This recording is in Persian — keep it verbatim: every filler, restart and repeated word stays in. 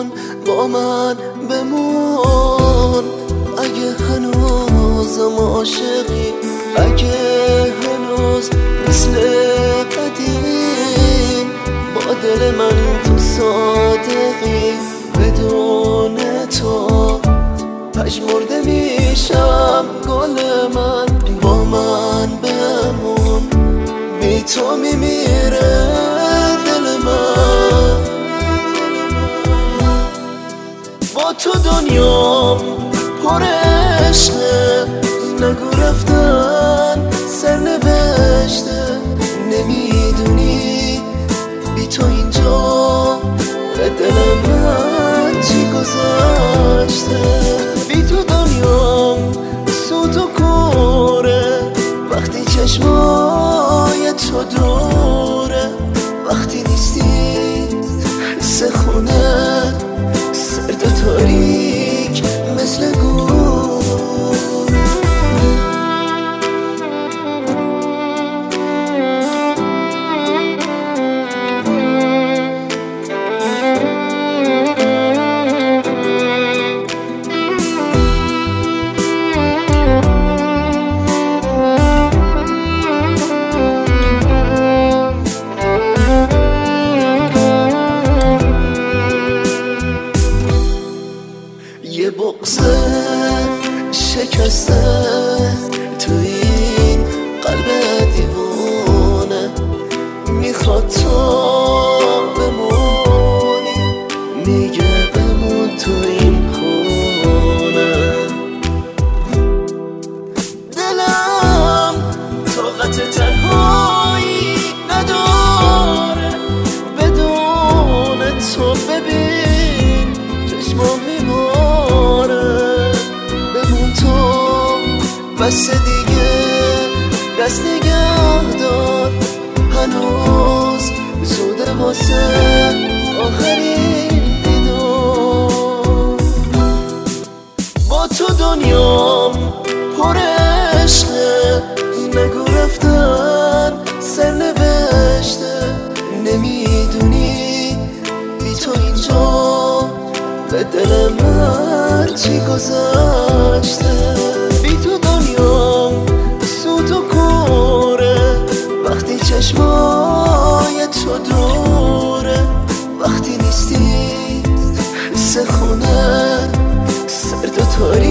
بمون با من بمون. اگه هنوزم عاشقی، اگه هنوز مثل قدیم با دل من تو صادقی، بدون تو پژمرده میشم گل من. با من بمون، بی تو میمیره دل من. با تو دنیام پر عشقه، نگو رفتن سرنوشته. نمیدونی بی تو اینجا به دل من چی گذاشته. بی تو دنیام سوت و کوره، وقتی چشمای تو دوره. وقتی نیستی حس خونه سرد و تاریک مثل گور. یه بغضه شکسته تو این قلب دیوانه، میخواد تو بمونی، میگه بمون تو این خونه. دلم طاقت تنهایی نداره، بدون تو ببین چشمام میباره. بمون تو بس دیگه، دست نگه دار، هنوز زوده واسه آخرین دیدار. با تو دنیام پر عشقه، نگو رفتن سرنوشته. نمیدونی بی تو اینجا به دل من چی گذاشته. بی تو دنیام سوت و کوره، وقتی چشمای تو دوره. وقتی نیستی حس خونه سرد و تاریک